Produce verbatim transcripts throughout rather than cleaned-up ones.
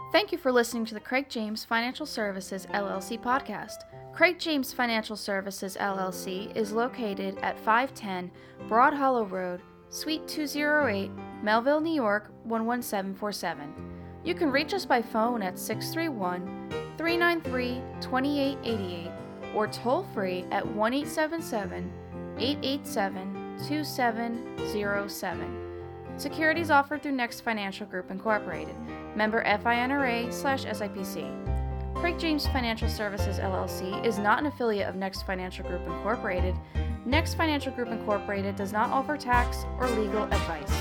Thank you for listening to the Craig James Financial Services L L C podcast. Craig James Financial Services L L C is located at five ten Broad Hollow Road, Suite two oh eight, Melville, New York one one seven four seven. You can reach us by phone at six three one, three nine three, two eight eight eight or toll free at one eight seven seven, eight eight seven, two seven zero seven. Securities offered through Next Financial Group Incorporated, member FINRA slash SIPC. Craig James Financial Services L L C is not an affiliate of Next Financial Group Incorporated. Next Financial Group Incorporated does not offer tax or legal advice.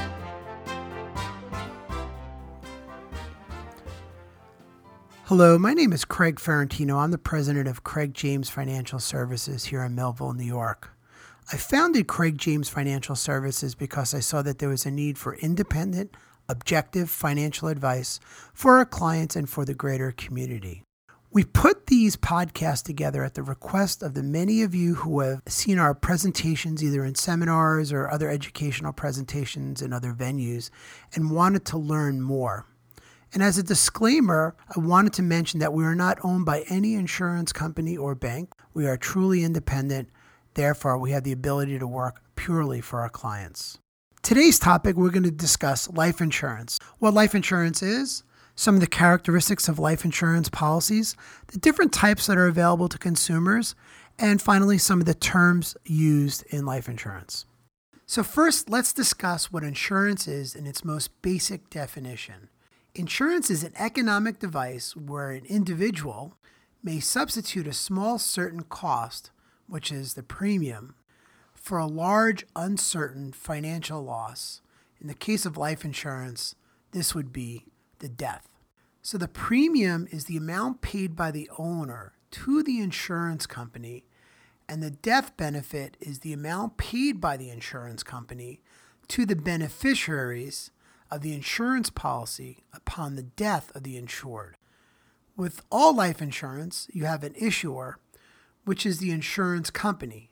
Hello, my name is Craig Ferrantino. I'm the president of Craig James Financial Services here in Melville, New York. I founded Craig James Financial Services because I saw that there was a need for independent, objective financial advice for our clients and for the greater community. We put these podcasts together at the request of the many of you who have seen our presentations either in seminars or other educational presentations in other venues and wanted to learn more. And as a disclaimer, I wanted to mention that we are not owned by any insurance company or bank. We are truly independent. Therefore, we have the ability to work purely for our clients. Today's topic, we're going to discuss life insurance. What life insurance is, some of the characteristics of life insurance policies, the different types that are available to consumers, and finally, some of the terms used in life insurance. So first, let's discuss what insurance is in its most basic definition. Insurance is an economic device where an individual may substitute a small certain cost, which is the premium, for a large uncertain financial loss. In the case of life insurance, this would be the death. So the premium is the amount paid by the owner to the insurance company, and the death benefit is the amount paid by the insurance company to the beneficiaries of the insurance policy upon the death of the insured. With all life insurance, you have an issuer, which is the insurance company.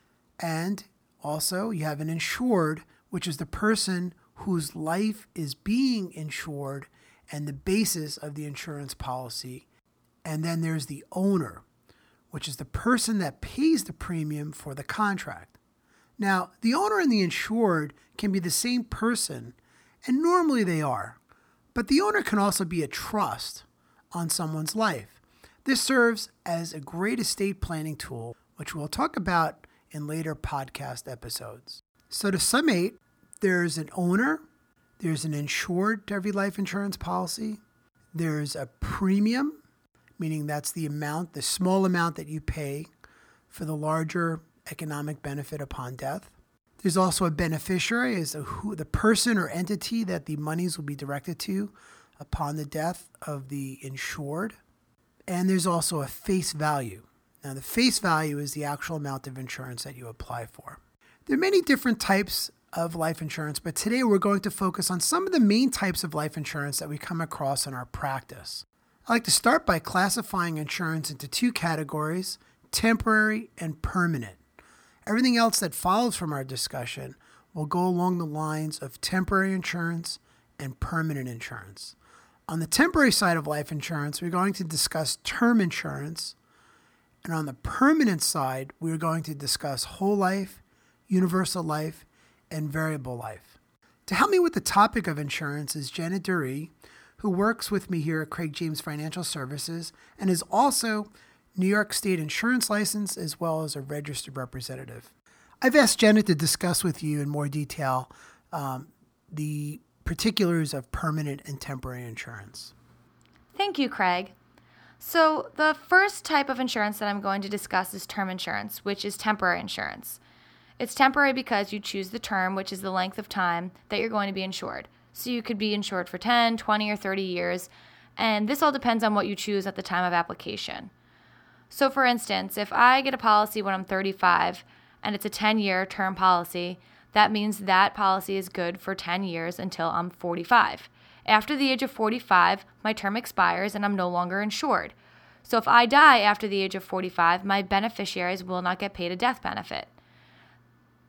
And also you have an insured, which is the person whose life is being insured and the basis of the insurance policy. And then there's the owner, which is the person that pays the premium for the contract. Now, the owner and the insured can be the same person, and normally they are. But the owner can also be a trust on someone's life. This serves as a great estate planning tool, which we'll talk about in later podcast episodes. So to summate, there's an owner, there's an insured to every life insurance policy, there's a premium, meaning that's the amount, the small amount that you pay for the larger economic benefit upon death. There's also a beneficiary, is who, the person or entity that the monies will be directed to upon the death of the insured. And there's also a face value. Now, the face value is the actual amount of insurance that you apply for. There are many different types of life insurance, but today we're going to focus on some of the main types of life insurance that we come across in our practice. I'd like to start by classifying insurance into two categories, temporary and permanent. Everything else that follows from our discussion will go along the lines of temporary insurance and permanent insurance. On the temporary side of life insurance, we're going to discuss term insurance. And on the permanent side, we're going to discuss whole life, universal life, and variable life. To help me with the topic of insurance is Jenna Dury, who works with me here at Craig James Financial Services and is also New York State insurance license as well as a registered representative. I've asked Jenna to discuss with you in more detail um, the particulars of permanent and temporary insurance. Thank you, Craig. So the first type of insurance that I'm going to discuss is term insurance, which is temporary insurance. It's temporary because you choose the term, which is the length of time that you're going to be insured. So you could be insured for ten, twenty, or thirty years, and this all depends on what you choose at the time of application. So for instance, if I get a policy when I'm thirty-five and it's a ten-year term policy, that means that policy is good for ten years until I'm forty-five. After the age of forty-five, my term expires and I'm no longer insured. So if I die after the age of forty-five, my beneficiaries will not get paid a death benefit.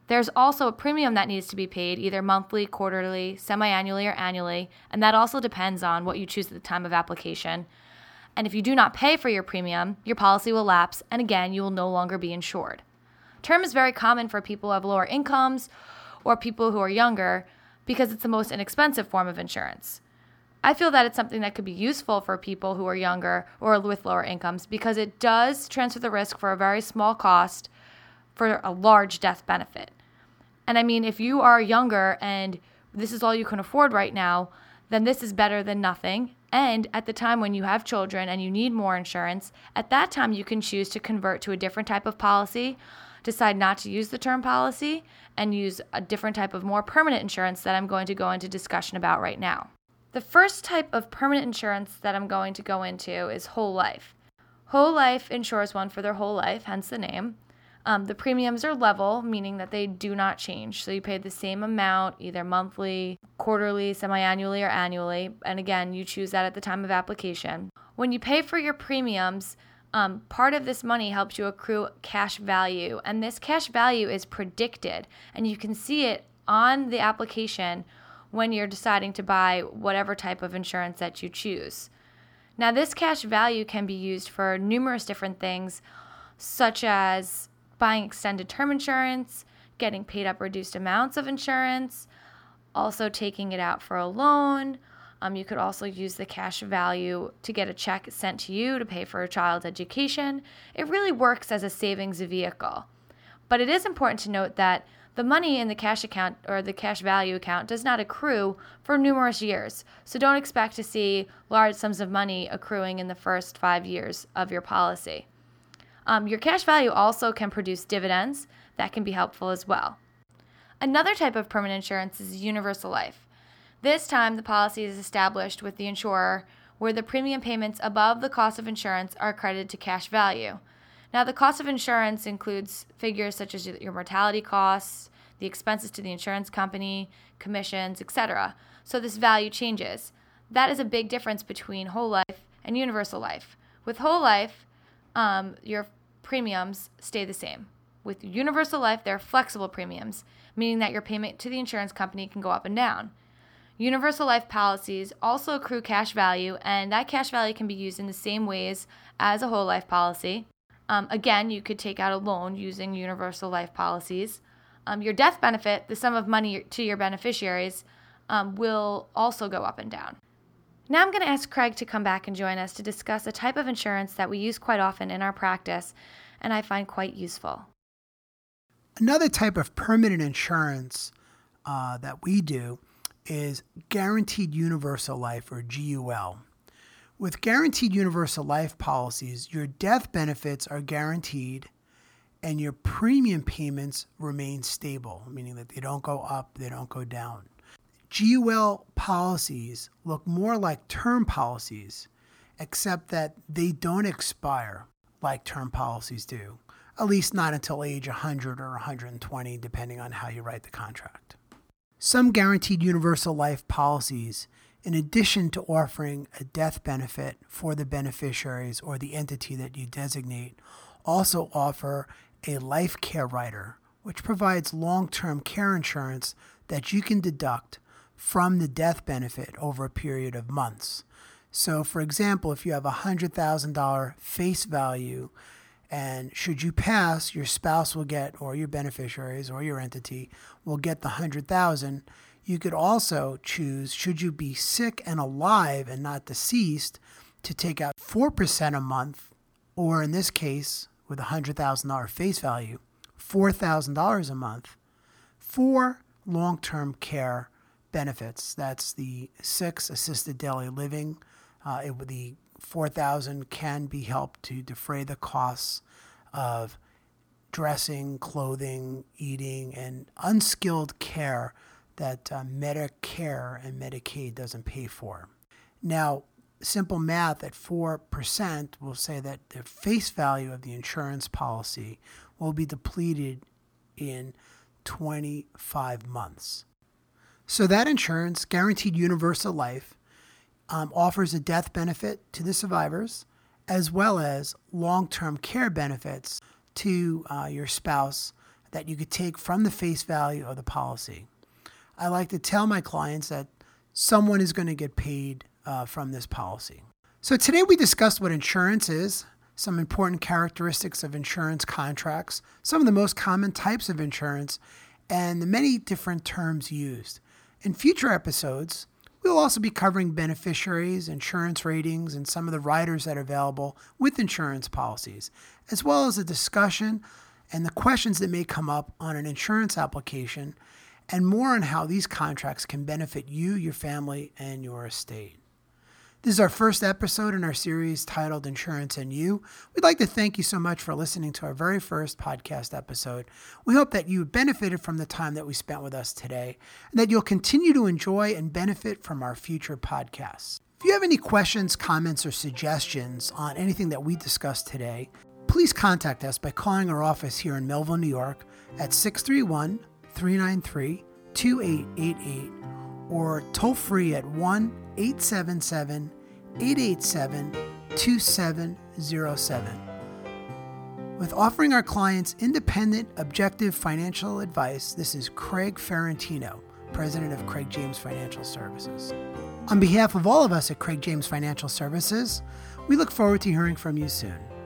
There's also a premium that needs to be paid either monthly, quarterly, semi-annually, or annually, and that also depends on what you choose at the time of application. And if you do not pay for your premium, your policy will lapse, and again, you will no longer be insured. Term is very common for people who have lower incomes or people who are younger because it's the most inexpensive form of insurance. I feel that it's something that could be useful for people who are younger or with lower incomes because it does transfer the risk for a very small cost for a large death benefit. And I mean, if you are younger and this is all you can afford right now, then this is better than nothing. And at the time when you have children and you need more insurance, at that time you can choose to convert to a different type of policy, decide not to use the term policy, and use a different type of more permanent insurance that I'm going to go into discussion about right now. The first type of permanent insurance that I'm going to go into is whole life. Whole life insures one for their whole life, hence the name. Um, the premiums are level, meaning that they do not change. So you pay the same amount, either monthly, quarterly, semi-annually, or annually. And again, you choose that at the time of application. When you pay for your premiums, um, part of this money helps you accrue cash value. And this cash value is predicted. And you can see it on the application when you're deciding to buy whatever type of insurance that you choose. Now, this cash value can be used for numerous different things, such as buying extended term insurance, getting paid up reduced amounts of insurance, also taking it out for a loan. Um, you could also use the cash value to get a check sent to you to pay for a child's education. It really works as a savings vehicle. But it is important to note that the money in the cash account or the cash value account does not accrue for numerous years. So don't expect to see large sums of money accruing in the first five years of your policy. Um, your cash value also can produce dividends that can be helpful as well. Another type of permanent insurance is universal life. This time, the policy is established with the insurer where the premium payments above the cost of insurance are credited to cash value. Now, the cost of insurance includes figures such as your mortality costs, the expenses to the insurance company, commissions, et cetera. So this value changes. That is a big difference between whole life and universal life. With whole life, um, your premiums stay the same. With universal life, there are flexible premiums, meaning that your payment to the insurance company can go up and down. Universal life policies also accrue cash value, and that cash value can be used in the same ways as a whole life policy. Um, again, you could take out a loan using universal life policies. Um, your death benefit, the sum of money to your beneficiaries, um, will also go up and down. Now I'm going to ask Craig to come back and join us to discuss a type of insurance that we use quite often in our practice and I find quite useful. Another type of permanent insurance uh, that we do is Guaranteed Universal Life, or G U L. With Guaranteed Universal Life policies, your death benefits are guaranteed and your premium payments remain stable, meaning that they don't go up, they don't go down. G U L policies look more like term policies, except that they don't expire like term policies do, at least not until age one hundred or one hundred twenty, depending on how you write the contract. Some Guaranteed Universal Life policies, in addition to offering a death benefit for the beneficiaries or the entity that you designate, also offer a life care rider, which provides long-term care insurance that you can deduct from the death benefit over a period of months. So, for example, if you have a one hundred thousand dollars face value, and should you pass, your spouse will get, or your beneficiaries or your entity will get the one hundred thousand dollars. You could also choose, should you be sick and alive and not deceased, to take out four percent a month, or in this case, with a one hundred thousand dollars face value, four thousand dollars a month for long-term care benefits. That's the six assisted daily living. Uh, it, the four thousand dollars can be helped to defray the costs of dressing, clothing, eating, and unskilled care that uh, Medicare and Medicaid doesn't pay for. Now, simple math at four percent will say that the face value of the insurance policy will be depleted in twenty-five months. So that insurance, Guaranteed Universal Life, um, offers a death benefit to the survivors, as well as long-term care benefits to uh, your spouse that you could take from the face value of the policy. I like to tell my clients that someone is going to get paid uh, from this policy. So today we discussed what insurance is, some important characteristics of insurance contracts, some of the most common types of insurance, and the many different terms used. In future episodes, we'll also be covering beneficiaries, insurance ratings, and some of the riders that are available with insurance policies, as well as a discussion and the questions that may come up on an insurance application, and more on how these contracts can benefit you, your family, and your estate. This is our first episode in our series titled Insurance and You. We'd like to thank you so much for listening to our very first podcast episode. We hope that you benefited from the time that we spent with us today, and that you'll continue to enjoy and benefit from our future podcasts. If you have any questions, comments, or suggestions on anything that we discussed today, please contact us by calling our office here in Millville, New York at six three one, three nine three, two eight eight eight or toll free at one eight seven seven, eight eight seven, two seven zero seven. With offering our clients independent, objective financial advice, this is Craig Ferrantino, President of Craig James Financial Services. On behalf of all of us at Craig James Financial Services, we look forward to hearing from you soon.